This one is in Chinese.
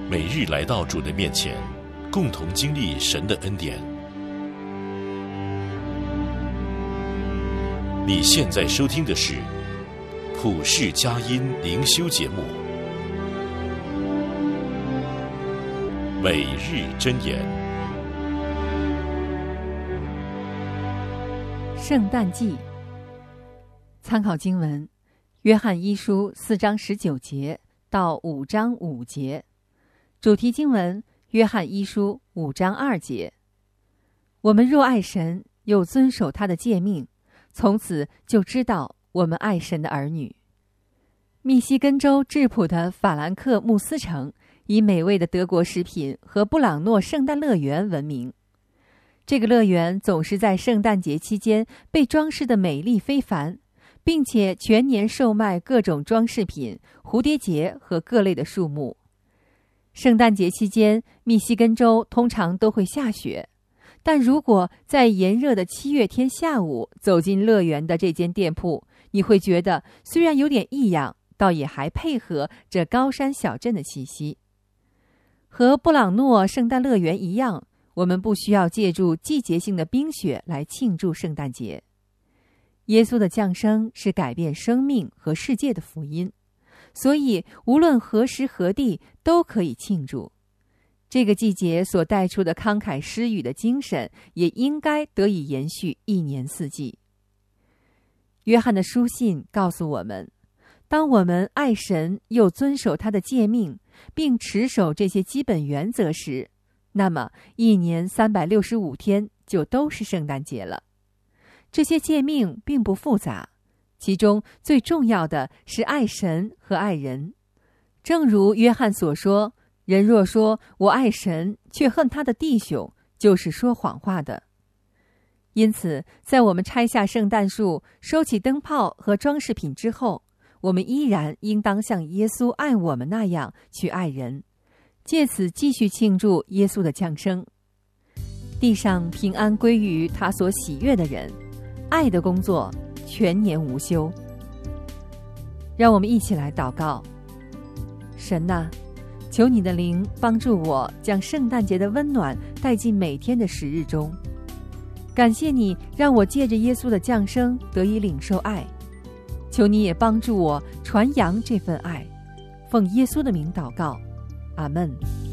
每日来到主的面前，共同经历神的恩典。你现在收听的是普世佳音灵修节目，每日箴言。 圣诞季参考经文：约翰一书4章19节到5章5节。主题经文：约翰一书5章2节。我们若爱神，又遵守他的诫命，从此就知道我们爱神的儿女。密西根州质朴的法兰克穆斯城以美味的德国食品和布朗诺圣诞乐园闻名。这个乐园总是在圣诞节期间被装饰得美丽非凡，并且全年售卖各种装饰品、蝴蝶结和各类的树木。圣诞节期间，密西根州通常都会下雪，但如果在炎热的7月天下午走进乐园的这间店铺，你会觉得虽然有点异样，倒也还配合这高山小镇的气息。和布朗诺圣诞乐园一样，我们不需要借助季节性的冰雪来庆祝圣诞节。耶稣的降生是改变生命和世界的福音，所以无论何时何地都可以庆祝。这个季节所带出的慷慨施予的精神也应该得以延续一年四季。约翰的书信告诉我们，当我们爱神又遵守他的诫命，并持守这些基本原则时，那么一年365天就都是圣诞节了。这些诫命并不复杂，其中最重要的是爱神和爱人。正如约翰所说，人若说我爱神，却恨他的弟兄，就是说谎话的。因此，在我们拆下圣诞树、收起灯泡和装饰品之后，我们依然应当像耶稣爱我们那样去爱人，借此继续庆祝耶稣的降生。地上平安归于他所喜悦的人，爱的工作全年无休。让我们一起来祷告。神啊，求你的灵帮助我将圣诞节的温暖带进每天的时日中。感谢你让我借着耶稣的降生得以领受爱，求你也帮助我传扬这份爱。奉耶稣的名祷告，阿们。